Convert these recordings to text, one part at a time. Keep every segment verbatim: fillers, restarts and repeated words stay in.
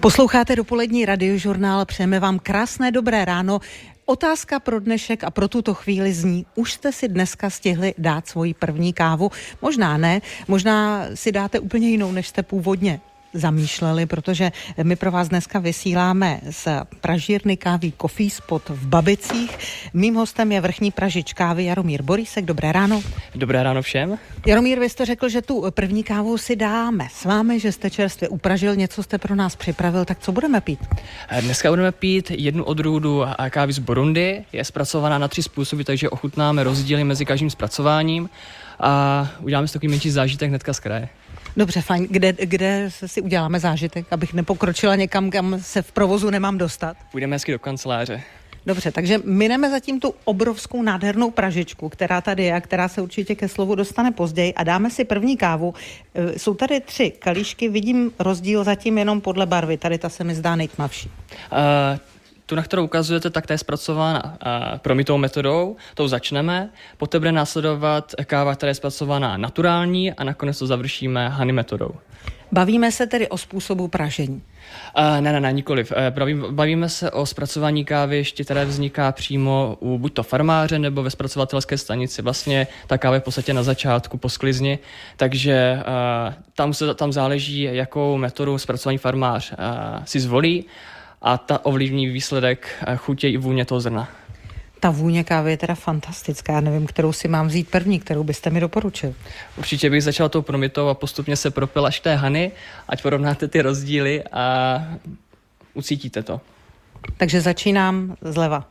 Posloucháte dopolední radiožurnál, přejeme vám krásné dobré ráno. Otázka pro dnešek a pro tuto chvíli zní, už jste si dneska stihli dát svoji první kávu? Možná ne, možná si dáte úplně jinou, než jste původně zamýšleli, protože my pro vás dneska vysíláme z pražírny kávy Coffee Spot v Babicích. Mým hostem je vrchní pražič kávy Jaromír Borísek. Dobré ráno. Dobré ráno všem. Jaromír, vy jste řekl, že tu první kávu si dáme s vámi, že jste čerstvě upražil, něco jste pro nás připravil, tak co budeme pít? Dneska budeme pít jednu odrůdu kávy z Burundi. Je zpracovaná na tři způsoby, takže ochutnáme rozdíly mezi každým zpracováním a uděláme si takový menší zážitek hnedka z kraje. Dobře, fajn. Kde, kde si uděláme zážitek, abych nepokročila někam, kam se v provozu nemám dostat? Půjdeme hezky do kanceláře. Dobře, takže mineme zatím tu obrovskou nádhernou pražičku, která tady je a která se určitě ke slovu dostane později a dáme si první kávu. Jsou tady tři kalíšky, vidím rozdíl zatím jenom podle barvy, tady ta se mi zdá nejtmavší. Uh... Tu, na kterou ukazujete, tak ta je zpracována promitou metodou, tou začneme, poté bude následovat káva, která je zpracovaná naturální a nakonec to završíme honey metodou. Bavíme se tedy o způsobu pražení? Uh, ne, ne, ne, nikoliv. Uh, bavíme se o zpracování kávy, ještě které vzniká přímo u buď to farmáře nebo ve zpracovatelské stanici. Vlastně ta káva je v podstatě na začátku po sklizni, takže uh, tam, se, tam záleží, jakou metodu zpracování farmář uh, si zvolí. A ta ovlivní výsledek chutě i vůně toho zrna. Ta vůně kávy je teda fantastická. Já nevím, kterou si mám vzít první, kterou byste mi doporučil. Určitě bych začal tou promitou a postupně se propil až k té honey, ať porovnáte ty rozdíly a ucítíte to. Takže začínám zleva.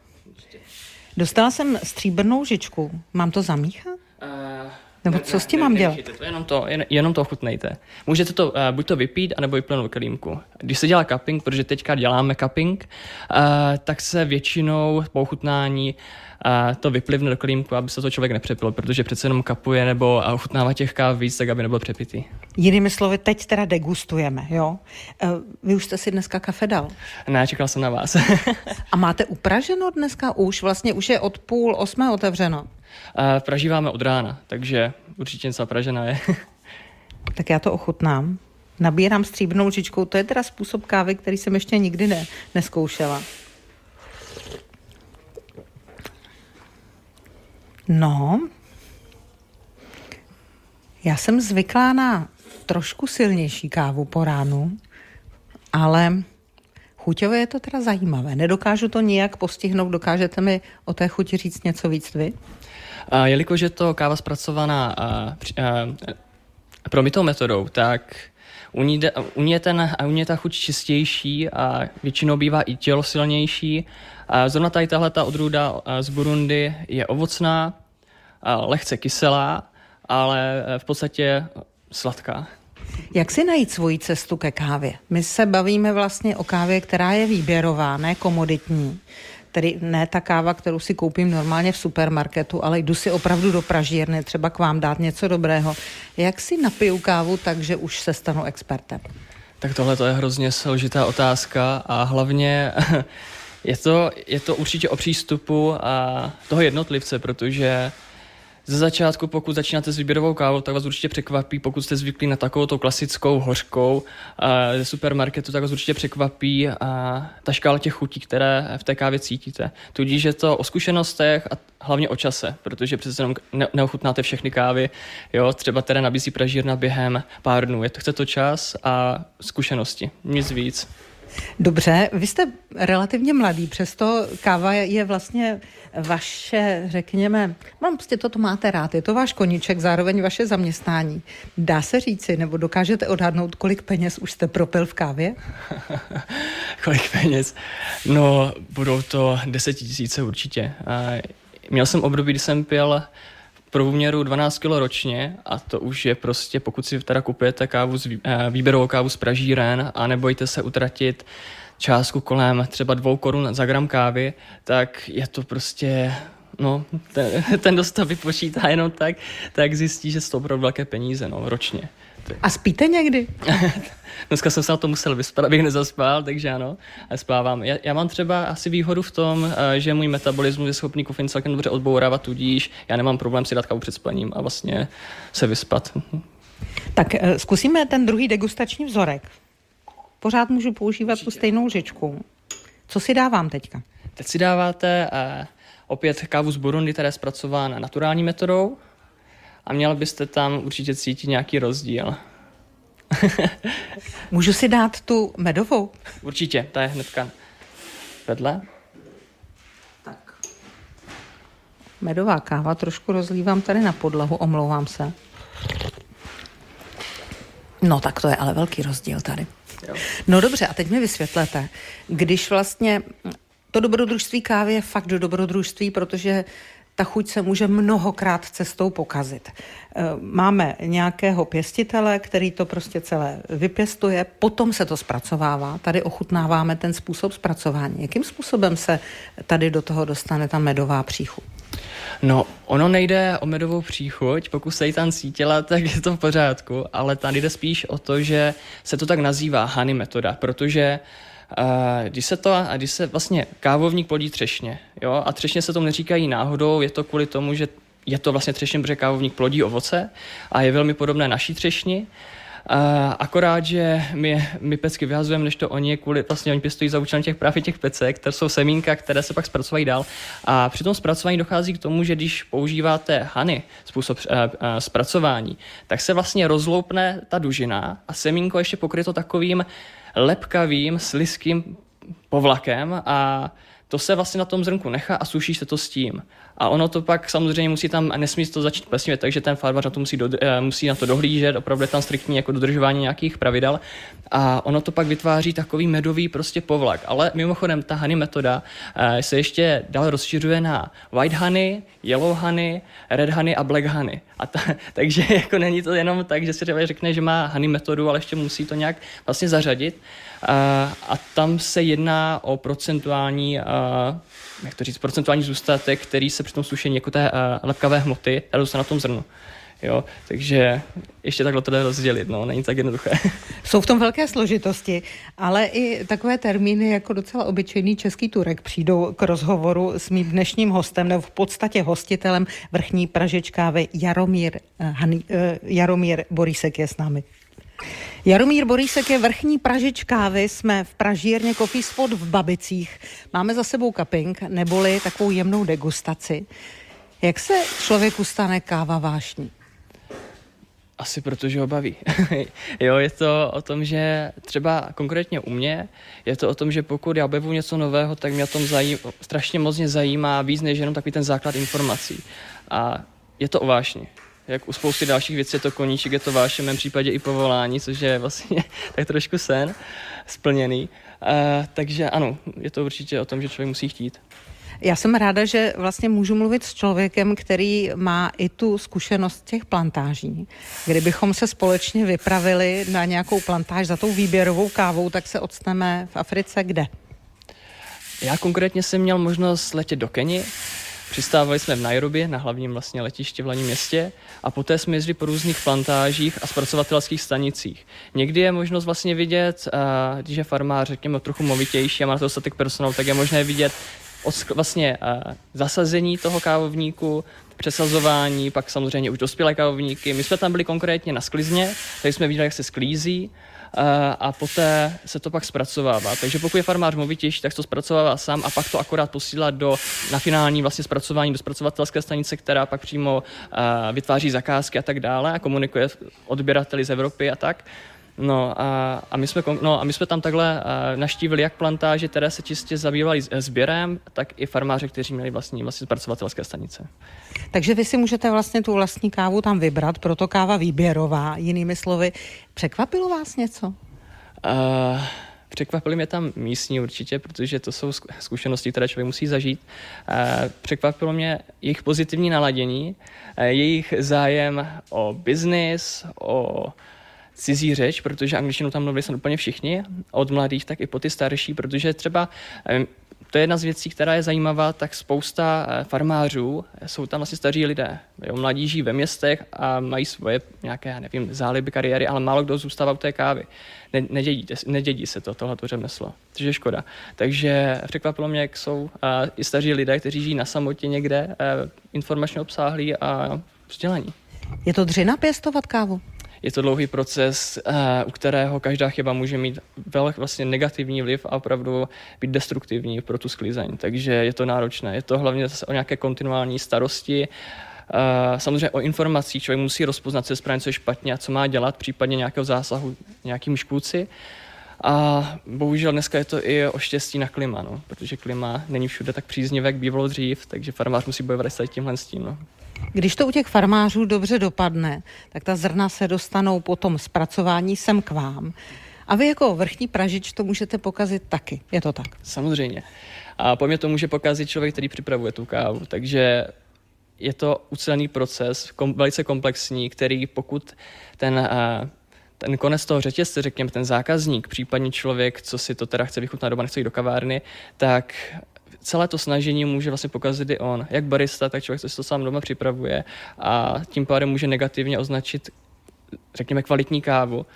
Dostala jsem stříbrnou žičku. Mám to zamíchat? Uh... Nebo co ne, s tím ne, mám dělat? To, jenom, to, jen, jenom to ochutnejte. Můžete to uh, buď to vypít, anebo vyplnout kelímku. Když se dělá cupping, protože teďka děláme cupping, uh, tak se většinou po ochutnání uh, to vyplivne do kelímku, aby se to člověk nepřepil, protože přece jenom kapuje nebo ochutnává těch káv víc, tak aby nebyl přepitý. Jinými slovy, teď teda degustujeme, jo? Uh, vy už jste si dneska kafe dal? Ne, čekal jsem na vás. A máte upraženo dneska už? Vlastně už je od půl osmé otevřeno. Uh, pražíváme od rána, takže určitě něco pražená je. Tak já to ochutnám. Nabírám stříbrnou žičkou, to je teda způsob kávy, který jsem ještě nikdy ne, neskoušela. No, já jsem zvyklá na trošku silnější kávu po ránu, ale chuťově je to teda zajímavé. Nedokážu to nijak postihnout, dokážete mi o té chuti říct něco víc vy? A jelikož je to káva zpracovaná a, a, promitou metodou, tak u ní, de, u, ní je ten, u ní je ta chuť čistější a většinou bývá i tělo silnější. A zrovna tady tahle ta odrůda z Burundi je ovocná, lehce kyselá, ale v podstatě sladká. Jak si najít svoji cestu ke kávě? My se bavíme vlastně o kávě, která je výběrová, ne komoditní. Tedy ne ta káva, kterou si koupím normálně v supermarketu, ale jdu si opravdu do pražírny, třeba k vám dát něco dobrého. Jak si napiju kávu tak, že už se stanu expertem? Tak tohle to je hrozně složitá otázka a hlavně je to, je to určitě o přístupu a toho jednotlivce, protože ze začátku, pokud začínáte s výběrovou kávou, tak vás určitě překvapí, pokud jste zvyklí na takovou tou klasickou hořkou uh, ze supermarketu, tak vás určitě překvapí uh, ta škála těch chutí, které v té kávě cítíte. Tudíž je to o zkušenostech a hlavně o čase, protože přece jenom ne- neochutnáte všechny kávy, jo, třeba teda nabízí pražírna během pár dnů. Je to, chce to čas a zkušenosti, nic víc. Dobře, vy jste relativně mladý, přesto káva je vlastně vaše, řekněme, mám prostě toto máte rád, je to váš koníček, zároveň vaše zaměstnání. Dá se říci, nebo dokážete odhadnout, kolik peněz už jste propil v kávě? Kolik peněz? No, budou to desetitisíce určitě. Měl jsem období, kdy jsem pil průměru dvanáct kilo ročně a to už je prostě, pokud si teda kupujete kávu, z, výběrovou kávu z pražíren a nebojte se utratit částku kolem třeba dvou korun za gram kávy, tak je to prostě, no, ten, ten kdo to vypočítá jenom tak, tak zjistí, že jsou to opravdu velké peníze, no, ročně. A spíte někdy? Dneska jsem se na to musel vyspat, abych nezaspal, takže ano, spávám. Já, já mám třeba asi výhodu v tom, že můj metabolismus je schopný kofein celkem dobře odbourávat, tudíž já nemám problém si dát kávu před spaním a vlastně se vyspat. Tak zkusíme ten druhý degustační vzorek. pořád můžu používat Určitě. tu stejnou lžičku. Co si dávám teďka? Teď si dáváte eh, opět kávu z Burundi, která je zpracována naturální metodou a měl byste tam určitě cítit nějaký rozdíl. Můžu si dát tu medovou? Určitě, ta je hnedka vedle. Tak. Medová káva, trošku rozlívám tady na podlahu, omlouvám se. No tak to je ale velký rozdíl tady. Jo. No dobře, a teď mi vysvětlete, když vlastně to dobrodružství kávy je fakt do dobrodružství, protože ta chuť se může mnohokrát cestou pokazit. Máme nějakého pěstitele, který to prostě celé vypěstuje, potom se to zpracovává. Tady ochutnáváme ten způsob zpracování. Jakým způsobem se tady do toho dostane ta medová příchuť? No, ono nejde o medovou příchuť, pokud se ji tam cítila, tak je to v pořádku, ale tady jde spíš o to, že se to tak nazývá honey metoda, protože Uh, když se to, když se vlastně kávovník plodí třešně, jo, a třešně se tomu neříkají náhodou, je to kvůli tomu, že je to vlastně třešně, protože kávovník plodí ovoce a je velmi podobné naší třešni. Uh, akorát, že my, my pecky vyhazujeme, než to oni, kvůli, vlastně oni pěstují za účelem těch právě těch pecek, které jsou semínka, které se pak zpracovají dál. A při tom zpracování dochází k tomu, že když používáte honey, způsob uh, uh, zpracování, tak se vlastně rozloupne ta dužina a semínko ještě pokryto takovým lepkavým, slizkým povlakem a to se vlastně na tom zrnku nechá a suší se to s tím. A ono to pak samozřejmě musí tam, nesmí to začít plesnivět, takže ten farmář na to musí, do, musí na to dohlížet, opravdu je tam striktní jako dodržování nějakých pravidel a ono to pak vytváří takový medový prostě povlak. Ale mimochodem ta honey metoda se ještě dál rozšiřuje na white honey, yellow honey, red honey a black honey. A ta, takže jako není to jenom tak, že si třeba řekne, že má honey metodu, ale ještě musí to nějak vlastně zařadit. A, a tam se jedná o procentuální, a, jak to říct, procentuální zůstatek, který se při tom sušení jako té a, lepkavé hmoty dá se na tom zrnu. Jo, takže ještě takhle to jde rozdělit, no, není tak jednoduché. Jsou v tom velké složitosti, ale i takové termíny jako docela obyčejný český Turek přijdou k rozhovoru s mým dnešním hostem, nebo v podstatě hostitelem vrchní pražičkávy Jaromír, Hani, Jaromír Borísek je s námi. Jaromír Borísek je vrchní pražič kávy, jsme v pražírně Coffee Spot v Babicích. Máme za sebou cupping, neboli takovou jemnou degustaci. Jak se člověku stane káva vášní? Asi protože ho baví. Jo, je to o tom, že třeba konkrétně u mě, je to o tom, že pokud já objevuji něco nového, tak mě o tom zajím, strašně moc mě zajímá víc než jenom takový ten základ informací. A je to o vášni. Jak u spousty dalších věcí je to koníček, je to vášně, v mém případě i povolání, což je vlastně tak trošku sen splněný. Uh, takže ano, je to určitě o tom, že člověk musí chtít. Já jsem ráda, že vlastně můžu mluvit s člověkem, který má i tu zkušenost těch plantáží. Kdybychom se společně vypravili na nějakou plantáž za tou výběrovou kávou, tak se odstneme v Africe kde? Já konkrétně jsem měl možnost letět do Keni. Přistávali jsme v Nairobi, na hlavním vlastně letišti v hlavním městě a poté jsme jezdili po různých plantážích a zpracovatelských stanicích. Někdy je možnost vlastně vidět, když je farmář, řekněme, trochu movitější a má to dostatek personálu, tak je možné vidět od vlastně zasazení toho kávovníku, přesazování, pak samozřejmě už dospělé kávovníky. My jsme tam byli konkrétně na sklizně, tady jsme viděli, jak se sklízí a poté se to pak zpracovává. Takže pokud je farmář movitější, tak to zpracovává sám a pak to akorát posílá do, na finální vlastně zpracování do zpracovatelské stanice, která pak přímo vytváří zakázky a tak dále a komunikuje odběrateli z Evropy a tak. No a, a, my jsme, no a my jsme tam takhle naštívili jak plantáže, které se čistě zabývaly sběrem, tak i farmáře, kteří měli vlastní, vlastní zpracovatelské stanice. Takže vy si můžete vlastně tu vlastní kávu tam vybrat, proto káva výběrová, jinými slovy. Překvapilo vás něco? Uh, překvapily mě tam místní určitě, protože to jsou zkušenosti, které člověk musí zažít. Uh, překvapilo mě jejich pozitivní naladění, uh, jejich zájem o biznis, o cizí řeč, protože angličtinu tam mluví jsou úplně všichni, od mladých, tak i po ty starší, protože třeba to je jedna z věcí, která je zajímavá, tak spousta farmářů jsou tam asi staří lidé. Jo, mladí žijí ve městech a mají svoje nějaké, já nevím, záliby, kariéry, ale málo kdo zůstává u té kávy. Ne, nedědí, nedědí se to, tohleto řemeslo, což je škoda. Takže překvapilo mě, jak jsou a, i staří lidé, kteří žijí na samotě někde, a, informačně obsáhlí a vzdělaní. Je to dřina pěstovat kávu? je to dlouhý proces, u kterého každá chyba může mít velký vlastně negativní vliv a opravdu být destruktivní pro tu sklizeň. Takže je to náročné. Je to hlavně zase o nějaké kontinuální starosti. Samozřejmě o informacích člověk musí rozpoznat, co je správně, co je špatně a co má dělat, případně nějakého zásahu nějakým škůdci. A bohužel dneska je to i o štěstí na klima, no, protože klima není všude tak příznivé, jak bývalo dřív, takže farmář musí bojovat s tímhle s tím. No. Když to u těch farmářů dobře dopadne, tak ta zrna se dostanou po tom zpracování sem k vám. A vy jako vrchní pražič to můžete pokazit taky, je to tak? Samozřejmě. A po mně to může pokazit člověk, který připravuje tu kávu, takže je to ucelený proces, kom, velice komplexní, který pokud ten... Uh, ten konec toho řetězce, řekněme, ten zákazník, případně člověk, co si to teda chce vychutnat doma, nechce jít do kavárny, tak celé to snažení může vlastně pokazit i on. Jak barista, tak člověk, co si to sám doma připravuje a tím pádem může negativně označit, řekněme, kvalitní kávu.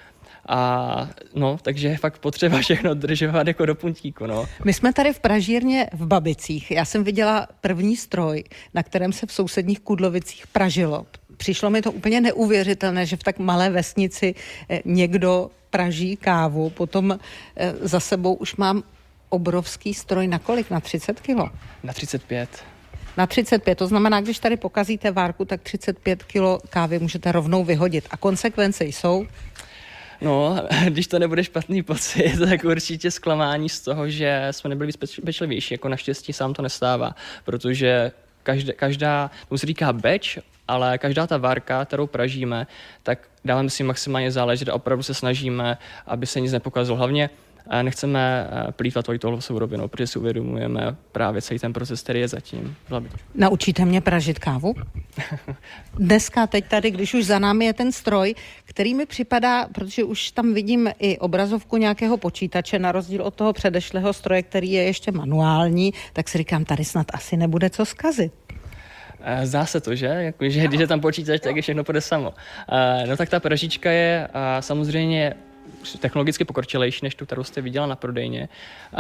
A no, takže je fakt potřeba všechno držovat jako do puntíku, no. My jsme tady v pražírně v Babicích. Já jsem viděla první stroj, na kterém se v sousedních Kudlovicích pražilo. Přišlo mi to úplně neuvěřitelné, že v tak malé vesnici někdo praží kávu. Potom za sebou už mám obrovský stroj. Na kolik? Na třicet kilo? Na třicet pět. Na třicet pět, to znamená, když tady pokazíte várku, tak třicet pět kilo kávy můžete rovnou vyhodit. A konsekvence jsou? No, když to nebude špatný pocit, tak určitě zklamání z toho, že jsme nebyli víc pečlivější. Jako naštěstí sám to nestává, protože každá, každá tomu se říká batch, ale každá ta várka, kterou pražíme, tak dáváme si maximálně záležet a opravdu se snažíme, aby se nic nepokazilo. Hlavně nechceme plýtvat tohle sourovinou, protože si uvědomujeme právě celý ten proces, který je zatím. Naučíte mě pražit kávu? Dneska, teď tady, když už za námi je ten stroj, který mi připadá, protože už tam vidím i obrazovku nějakého počítače, na rozdíl od toho předešlého stroje, který je ještě manuální, tak si říkám, tady snad asi nebude co zkazit. Zdá se to, že? Jako, že když je tam počítač, tak je všechno půjde samo. No tak ta pražička je samozřejmě technologicky pokročilejší, než tu, kterou jste viděla na prodejně,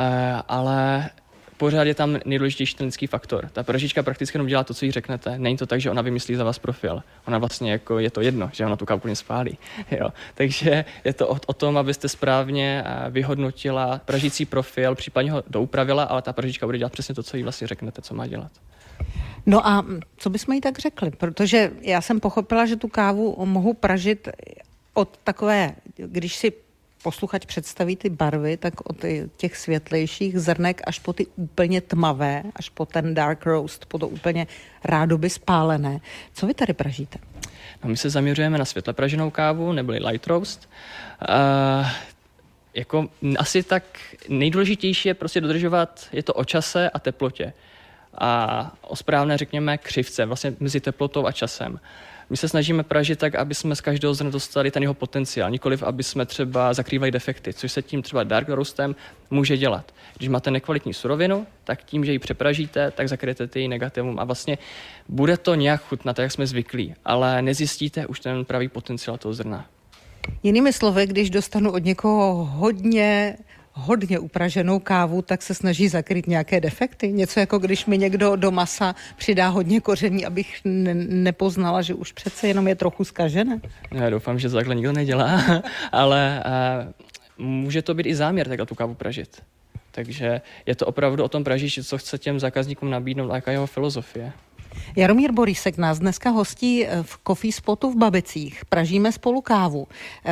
ale pořád je tam nejdůležitější ten lidský faktor. Ta pražička prakticky jenom dělá to, co jí řeknete. Není to tak, že ona vymyslí za vás profil. Ona vlastně jako je to jedno, že ona tu kávu úplně spálí. Jo. Takže je to o, o tom, abyste správně vyhodnotila pražící profil, případně ho doupravila, ale ta pražička bude dělat přesně to, co jí vlastně řeknete, co má dělat. No a co bychom jí tak řekli? Protože já jsem pochopila, že tu kávu mohu pražit od takové, když si posluchač představí ty barvy, tak od těch světlejších zrnek až po ty úplně tmavé, až po ten dark roast, po to úplně rádoby spálené. Co vy tady pražíte? No, my se zaměřujeme na světle praženou kávu, neboli light roast. Uh, jako asi tak nejdůležitější je prostě dodržovat, je to o čase a teplotě. A o správné, řekněme, křivce, vlastně mezi teplotou a časem. My se snažíme pražit tak, aby jsme z každého zrna dostali ten jeho potenciál, nikoliv aby jsme třeba zakrývali defekty, což se tím třeba dark roastem může dělat. Když máte nekvalitní surovinu, tak tím, že ji přepražíte, tak zakryjete ty negativum a vlastně bude to nějak chutnat, jak jsme zvyklí, ale nezjistíte už ten pravý potenciál toho zrna. Jinými slovy, když dostanu od někoho hodně hodně upraženou kávu, tak se snaží zakrýt nějaké defekty. Něco jako když mi někdo do masa přidá hodně koření, abych ne- nepoznala, že už přece jenom je trochu zkažené. Já doufám, že to takhle nikdo nedělá, ale uh, může to být i záměr takhle tu kávu pražit. Takže je to opravdu o tom pražíči, co chce těm zákazníkům nabídnout a jaká jeho filozofie. Jaromír Borísek nás dneska hostí v Coffee Spotu v Babicích. Pražíme spolu kávu.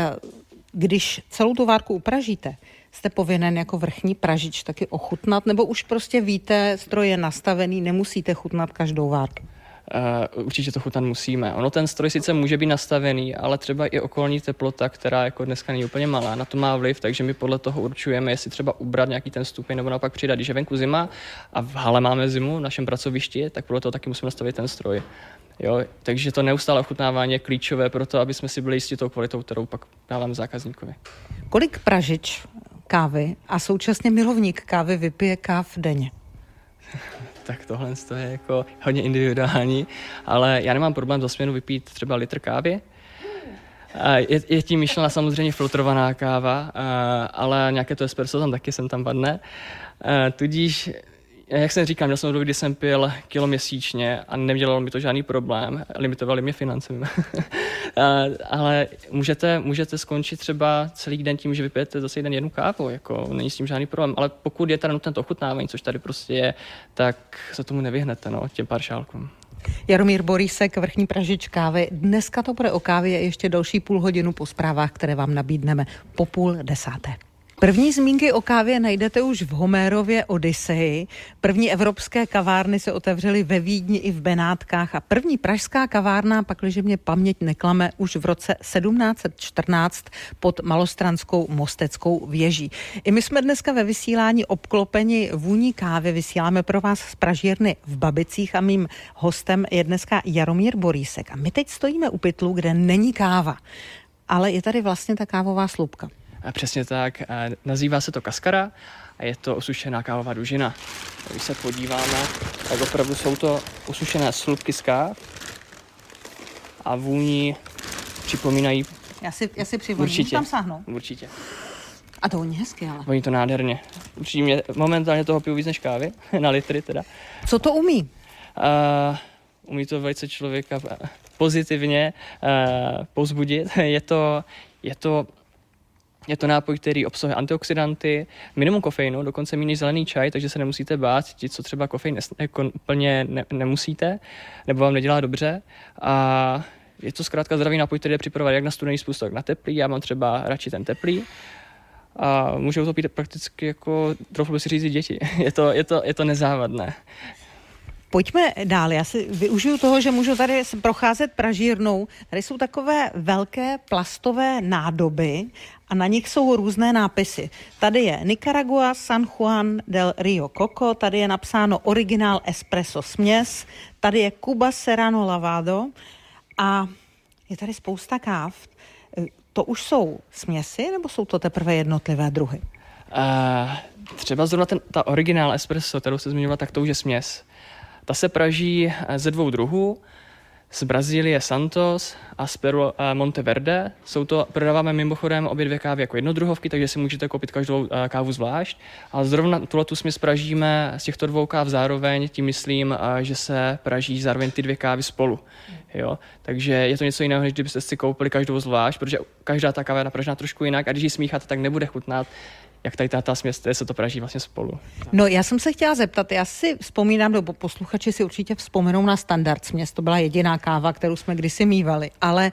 Když celou tu várku upražíte, jste povinen jako vrchní pražič taky ochutnat, nebo už prostě víte, stroj je nastavený, nemusíte chutnat každou várku? Uh, určitě to chutnat musíme. Ono ten stroj sice může být nastavený, ale třeba i okolní teplota, která jako dneska není úplně malá, na to má vliv, takže my podle toho určujeme, jestli třeba ubrat nějaký ten stupeň nebo naopak přidat. Když je venku zima a v hale máme zimu v našem pracovišti, tak podle toho taky musíme nastavit ten stroj. Jo, takže to neustále ochutnávání je klíčové pro to, aby jsme si byli jistí tou kvalitou, kterou pak dáváme zákazníkovi. Kolik pražič kávy a současně milovník kávy vypije káv denně? Tak tohle je jako hodně individuální, ale já nemám problém za směnu vypít třeba litr kávy. Je, je tím myšlena samozřejmě filtrovaná káva, ale nějaké to espresso tam taky sem tam padne. Tudíž jak jsem říkal, měl jsem období, kdy jsem pil kilo měsíčně a nedělalo mi to žádný problém, limitovali mě finance. Ale můžete, můžete skončit třeba celý den tím, že vypijete zase jeden jednu kávu, jako není s tím žádný problém, ale pokud je teda nutné to ochutnávání, což tady prostě je, tak se tomu nevyhnete, no, těm pár šálkům. Jaromír Borísek, vrchní pražič kávy. Dneska to bude o kávě ještě další půl hodinu po zprávách, které vám nabídneme po půl desáté. První zmínky o kávě najdete už v Homérově Odyseji. První evropské kavárny se otevřely ve Vídni i v Benátkách a první pražská kavárna, pakliže mě paměť neklame, už v roce sedmnáct set čtrnáct pod Malostranskou Mosteckou věží. I my jsme dneska ve vysílání obklopeni vůní kávy. Vysíláme pro vás z pražírny v Babicích a mým hostem je dneska Jaromír Borísek. A my teď stojíme u pytlu, kde není káva, ale je tady vlastně ta kávová slupka. A přesně tak, nazývá se to kaskara a je to osušená kávová dužina. Když se podíváme, tak opravdu jsou to osušené slupky z káv a vůní připomínají. Já si, já si přivoním, určitě, tam sáhnu. Určitě. A to voní hezky, ale. Voní to nádherně. Určitě mě, momentálně toho piju víc než kávy, na litry teda. Co to umí? Uh, umí to velice člověka pozitivně uh, povzbudit. Je to, je to Je to nápoj, který obsahuje antioxidanty, minimum kofeinu, dokonce méně než zelený čaj, takže se nemusíte bát, ti, co třeba kofein ne, jako úplně ne, nemusíte, nebo vám nedělá dobře. A je to zkrátka zdravý nápoj, který je připravovat jak na studený způsob, tak na teplý. Já mám třeba radši ten teplý. A můžou to pít prakticky jako, trochu si říct, děti. Je to, je to, je to nezávadné. Pojďme dál. Já si využiju toho, že můžu tady procházet pražírnou. Tady jsou takové velké plastové nádoby a na nich jsou různé nápisy. Tady je Nicaragua, San Juan del Rio Coco, tady je napsáno originál espresso směs, tady je Cuba Serrano Lavado a je tady spousta káv. To už jsou směsi, nebo jsou to teprve jednotlivé druhy? Uh, třeba zrovna ten, ta originál espresso, kterou se zmiňovala, tak to už je směs. Ta se praží ze dvou druhů, z Brazílie Santos a z Peru Monteverde. Jsou to, prodáváme mimochodem obě dvě kávy jako jednodruhovky, takže si můžete koupit každou kávu zvlášť. A zrovna tuhletu směs pražíme z těchto dvou káv zároveň, tím myslím, že se praží zároveň ty dvě kávy spolu. Jo? Takže je to něco jiného, než kdybyste si koupili každou zvlášť, protože každá ta káva je napražená trošku jinak a když ji smícháte, tak nebude chutnat jak tady ta směs, se to praží vlastně spolu. No, já jsem se chtěla zeptat, já si vzpomínám, nebo posluchači si určitě vzpomenou na standard směs, to byla jediná káva, kterou jsme kdysi mívali, ale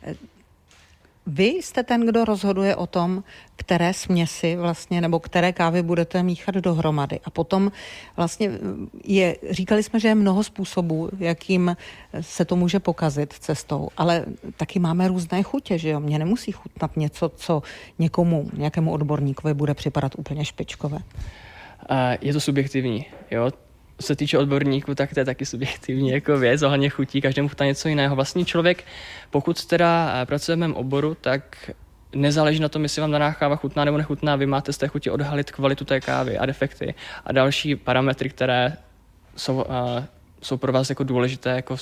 vy jste ten, kdo rozhoduje o tom, které směsi vlastně, nebo které kávy budete míchat dohromady. A potom vlastně je, říkali jsme, že je mnoho způsobů, jakým se to může pokazit cestou, ale taky máme různé chutě, že jo? Mně nemusí chutnat něco, co někomu, nějakému odborníkovi bude připadat úplně špičkové. Je to subjektivní, jo? Co se týče odborníků, tak to je taky subjektivní jako věc, ohledně chutí, každému chutná něco jiného. Vlastně člověk, pokud teda pracuje v mém oboru, tak nezáleží na tom, jestli vám daná káva chutná nebo nechutná, vy máte z té chuti odhalit kvalitu té kávy a defekty a další parametry, které jsou, uh, jsou pro vás jako důležité jako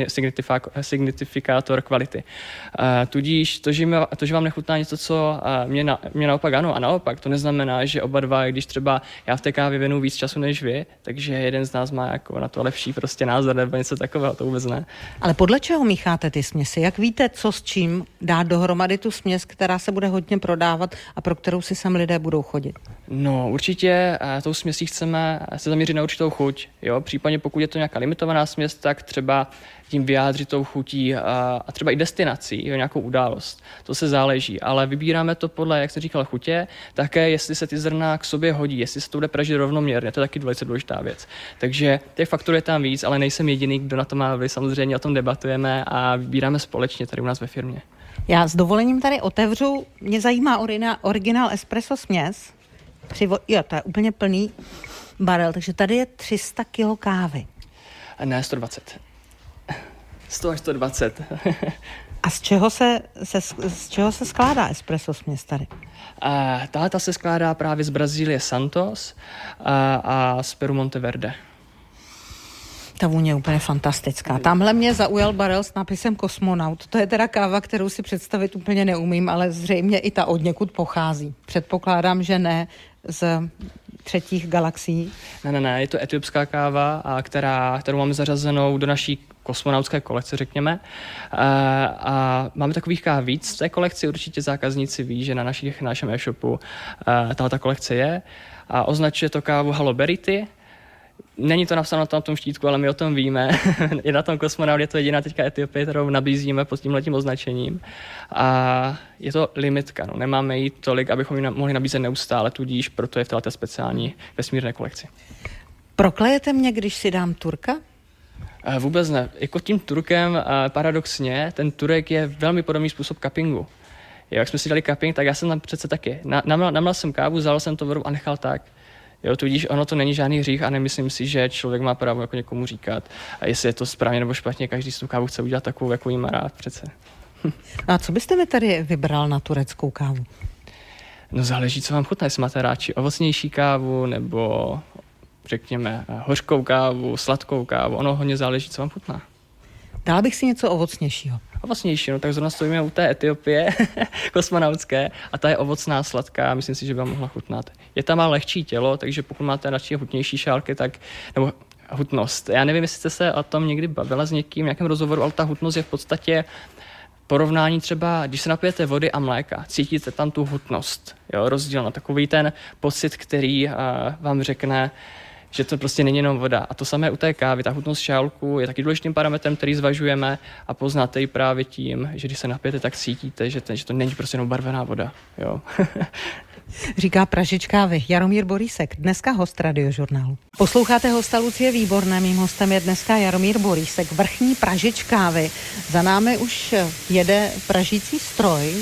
signifikátor kvality. Uh, tudíž to že, mě, to, že vám nechutná něco, co uh, mě, na, mě naopak ano a naopak, to neznamená, že oba dva, když třeba já v té kávě věnu víc času než vy, takže jeden z nás má jako na to lepší prostě názor nebo něco takového, to vůbec ne. Ale podle čeho mícháte ty směsi? Jak víte, co s čím dát dohromady tu směs, která se bude hodně prodávat a pro kterou si sem lidé budou chodit? No určitě uh, tou směsí chceme se zaměřit na určitou chuť, jo, případně pokud je to nějaká limitovaná směs, tak třeba tím vyjádřit tou chutí a, a třeba i destinací, jo, nějakou událost. To se záleží, ale vybíráme to podle, jak jsem říkal, chutě, také jestli se ty zrna k sobě hodí, jestli se to bude pražit rovnoměrně, to je taky velice důležitá věc. Takže těch faktorů je tam víc, ale nejsem jediný, kdo na to má vliv, samozřejmě o tom debatujeme a vybíráme společně tady u nás ve firmě. Já s dovolením tady otevřu, mě zajímá originál espresso směs. Přivo- jo, to je úplně plný barel, takže tady je tři sta kilo kávy. Ne, sto dvacet. sto až sto dvacet. A z čeho se, se, z čeho se skládá espresso směs tady? Uh, Tato se skládá právě z Brazílie Santos uh, a z Peru Monteverde. Ta vůně je úplně fantastická. Tamhle mě zaujal barel s nápisem Kosmonaut. To je teda káva, kterou si představit úplně neumím, ale zřejmě i ta odněkud pochází. Předpokládám, že ne z třetích galaxií? Ne, ne, ne, je to etiopská káva, a která, kterou máme zařazenou do naší kosmonautské kolekce, řekněme. A, a máme takových káv víc z té kolekci, určitě zákazníci ví, že na, našich, na našem e-shopu tato kolekce je. A označuje to kávu Haloberity. Není to napsáno na tom štítku, ale my o tom víme. Je na tom Kosmonaut, je to jediná teďka Etiopie, kterou nabízíme pod tímhletím označením. A je to limitka, no. Nemáme jí tolik, abychom ji mohli nabízet neustále, tudíž proto je v této speciální vesmírné kolekci. Proklejete mě, když si dám Turka? Vůbec ne. Jako tím Turkem paradoxně, ten Turek je velmi podobný způsob cuppingu. Jo, jak jsme si dali cupping, tak já jsem tam přece taky. Namlal jsem kávu, vzal jsem to vodu a nechal tak. Jo, tudíž ono to není žádný hřích a nemyslím si, že člověk má právo jako někomu říkat, a jestli je to správně nebo špatně, každý si tu kávu chce udělat takovou, jakou jí má rád přece. A co byste mi tady vybral na tureckou kávu? No záleží, co vám chutná, jestli máte radši ovocnější kávu nebo řekněme hořkou kávu, sladkou kávu, ono hodně záleží, co vám chutná. Dala bych si něco ovocnějšího. Ovocnější, no tak zrovna stojíme u té Etiopie kosmonautské a ta je ovocná, sladká, myslím si, že by vám mohla chutnat. Je tam má lehčí tělo, takže pokud máte radši hutnější šálky, tak, nebo hutnost. Já nevím, jestli jste se o tom někdy bavila s někým v nějakém rozhovoru, ale ta hutnost je v podstatě porovnání třeba, když se napijete vody a mléka, cítíte tam tu hutnost, jo, rozdíl na takový ten pocit, který uh, vám řekne, že to prostě není jenom voda. A to samé u té kávy. Ta hutnost šálku je taky důležitým parametrem, který zvažujeme a poznáte ji právě tím, že když se napijete, tak cítíte, že, ten, že to není prostě jenom barvená voda. Jo. Říká pražič kávy Jaromír Borísek, dneska host Radiožurnálu. Posloucháte hosta Lucie Výborné, mým hostem je dneska Jaromír Borísek, vrchní pražič kávy. Za námi už jede pražící stroj.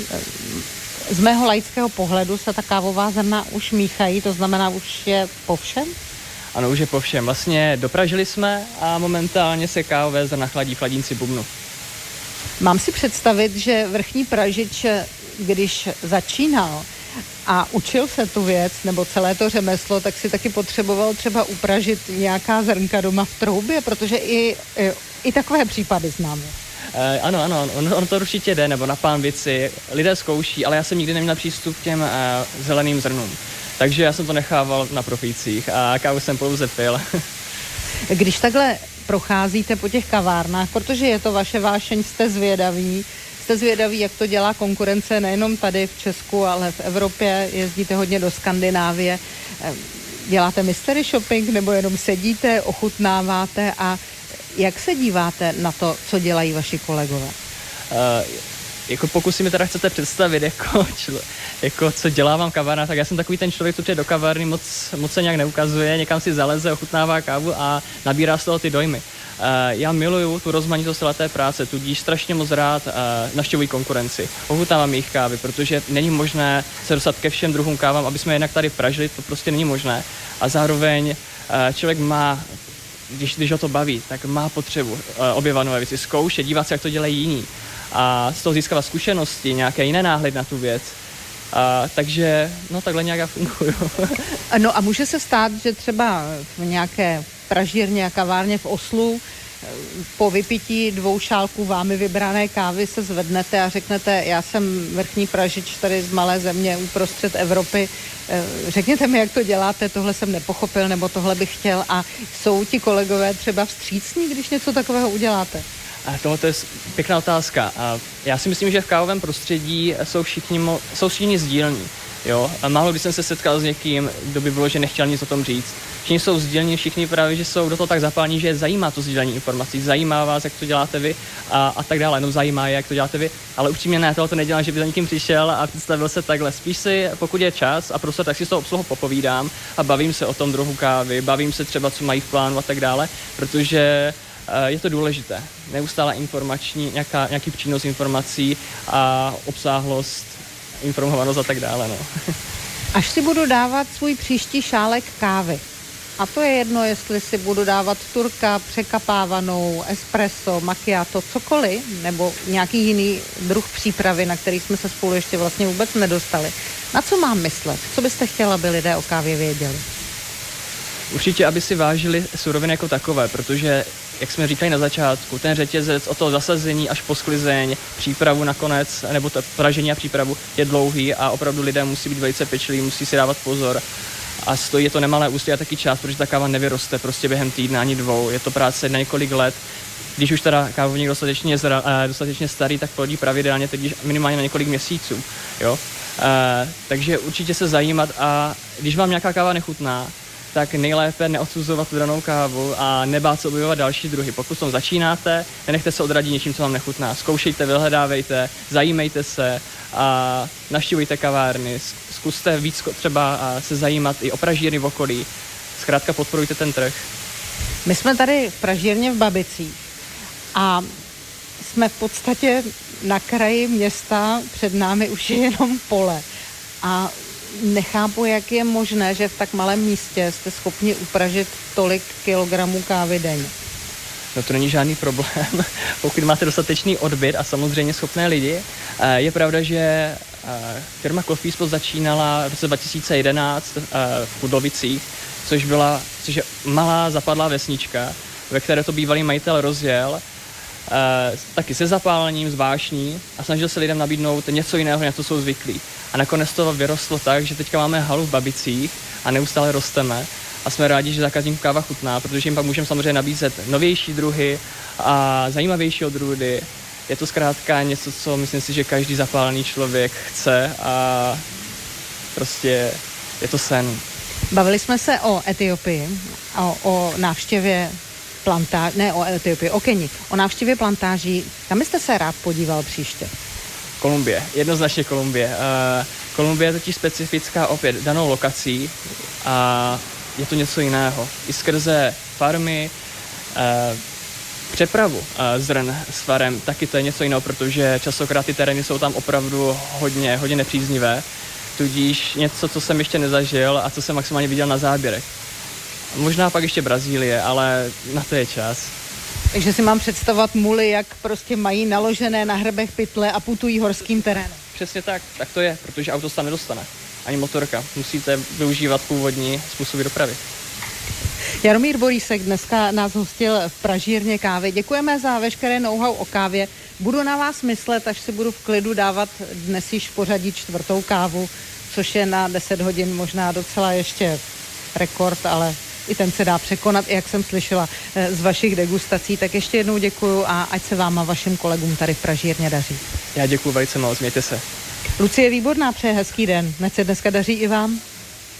Z mého laického pohledu se ta kávová zrna už míchají, to znamená, už je po všem? Ano, už je po všem. Vlastně dopražili jsme a momentálně se kávové zrna chladí v chladínci bubnu. Mám si představit, že vrchní pražič, když začínal a učil se tu věc, nebo celé to řemeslo, tak si taky potřeboval třeba upražit nějaká zrnka doma v troubě, protože i, i, i takové případy známe. E, ano, ano, on, on to určitě jde, nebo na pánvici. Lidé zkouší, ale já jsem nikdy neměl přístup k těm e, zeleným zrnům. Takže já jsem to nechával na profících a kávu jsem pouze pil. Když takhle procházíte po těch kavárnách, protože je to vaše vášeň, jste zvědaví, jste zvědaví, jak to dělá konkurence nejenom tady v Česku, ale v Evropě, jezdíte hodně do Skandinávie. Děláte mystery shopping nebo jenom sedíte, ochutnáváte a jak se díváte na to, co dělají vaši kolegové? Uh, Jako pokud si mi teda chcete představit, jako, člo, jako co dělávám kavárna, tak já jsem takový ten člověk, co přijde do kavárny, moc, moc se nějak neukazuje, někam si zaleze, ochutnává kávu a nabírá z toho ty dojmy. Uh, já miluju tu rozmanitost celé té práce, tudíž strašně moc rád uh, navštěvuji konkurenci. Ochutnávám jejich kávy, protože není možné se dostat ke všem druhům kávám, aby jsme jinak tady pražili, to prostě není možné. A zároveň uh, člověk má, když, když ho to baví, tak má potřebu uh, objevat nové věci, zkoušet, dívat se, jak to dělají jiní. A z toho získávat zkušenosti, nějaké jiné náhled na tu věc. A, takže, no takhle nějak já funguju. No a může se stát, že třeba v nějaké pražírně a kavárně v Oslu po vypití dvou šálků vámi vybrané kávy se zvednete a řeknete, já jsem vrchní pražič tady z malé země uprostřed Evropy, řekněte mi, jak to děláte, tohle jsem nepochopil, nebo tohle bych chtěl, a jsou ti kolegové třeba vstřícní, když něco takového uděláte? A tohle je pěkná otázka. A já si myslím, že v kávovém prostředí jsou všichni, mo- jsou všichni sdílní. Jo? A málo kdy jsem se setkal s někým, kdo by bylo, že nechtěl nic o tom říct. Všichni jsou sdílní, všichni právě, že jsou do toho tak zapálení, že je zajímá to sdílení informací, zajímá vás, jak to děláte vy a, a tak dále. No zajímá je, jak to děláte vy, ale upřímně ne, tohle to nedělám, že by za někým přišel a představil se takhle. Spíš si, pokud je čas a prostě tak si s tou obsluhou popovídám a bavím se o tom druhu kávy, bavím se třeba, co mají v plánu a tak dále, protože je to důležité. Neustále informační, nějaká, nějaký přínos informací a obsáhlost, informovanost a tak dále. No. Až si budu dávat svůj příští šálek kávy, a to je jedno, jestli si budu dávat turka, překapávanou, espresso, macchiato, cokoliv, nebo nějaký jiný druh přípravy, na který jsme se spolu ještě vlastně vůbec nedostali. Na co mám myslet? Co byste chtěla, aby lidé o kávě věděli? Určitě, aby si vážili suroviny jako takové, protože, jak jsme říkali na začátku, ten řetězec od toho zasazení až po sklizeň, přípravu nakonec, nebo to pražení a přípravu je dlouhý a opravdu lidé musí být velice pečliví, musí si dávat pozor. a stojí je to nemalé úsilí a taky čas, protože ta káva nevyroste prostě během týdne ani dvou. Je to práce na několik let. Když už teda kávovník dostatečně, zra, eh, dostatečně starý, tak plodí pravidelně, teď minimálně na několik měsíců. Jo? Eh, takže určitě se zajímat a když vám nějaká káva nechutná, tak nejlépe neodsuzovat tu danou kávu a nebát se objevovat další druhy. Pokud tom začínáte, nenechte se odradit něčím, co vám nechutná. Zkoušejte, vyhledávejte, zajímejte se a navštěvujte kavárny. Zkuste víc třeba se zajímat i o pražírny v okolí. Zkrátka podporujte ten trh. My jsme tady v pražírně v Babicích a jsme v podstatě na kraji města, před námi už je jenom pole. A nechápu, jak je možné, že v tak malém místě jste schopni upražit tolik kilogramů kávy denně. No to není žádný problém, pokud máte dostatečný odbyt a samozřejmě schopné lidi. Je pravda, že firma Coffee Spot začínala v roce dva tisíce jedenáct v Kudlovicích, což byla což je malá zapadlá vesnička, ve které to bývalý majitel rozjel, taky se zapálením, s vášní a snažil se lidem nabídnout něco jiného, na co jsou zvyklí. A nakonec to vyrostlo tak, že teďka máme halu v Babicích a neustále rosteme. A jsme rádi, že zákazníkům káva chutná, protože jim pak můžeme samozřejmě nabízet novější druhy a zajímavější odrůdy. Je to zkrátka něco, co myslím si, že každý zapálený člověk chce a prostě je to sen. Bavili jsme se o Etiopii, o, o návštěvě plantáží, ne o Etiopii, o Keni, o návštěvě plantáží. Kam byste se rád podíval příště? Kolumbie, jednoznačně Kolumbie. Uh, Kolumbie je totiž specifická opět danou lokací a je to něco jiného. I skrze farmy, uh, přepravu uh, zrn s farem, taky to je něco jiného, protože častokrát ty terény jsou tam opravdu hodně, hodně nepříznivé. Tudíž něco, co jsem ještě nezažil a co jsem maximálně viděl na záběrech. Možná pak ještě Brazílie, ale na to je čas. Takže si mám představovat muly, jak prostě mají naložené na hrbech pytle a putují horským terénem. Přesně tak, tak to je, protože auto se tam nedostane. Ani motorka. Musíte využívat původní způsoby dopravy. Jaromír Borísek dneska nás hostil v pražírně kávy. Děkujeme za veškeré know-how o kávě. Budu na vás myslet, až si budu v klidu dávat dnes již v pořadí čtvrtou kávu, což je na deset hodin možná docela ještě rekord, ale i ten se dá překonat, jak jsem slyšela z vašich degustací. Tak ještě jednou děkuju a ať se vám a vašim kolegům tady v pražírně daří. Já děkuju velice moc, mějte se. Lucie Výborná přeje hezký den, ať se dneska daří i vám.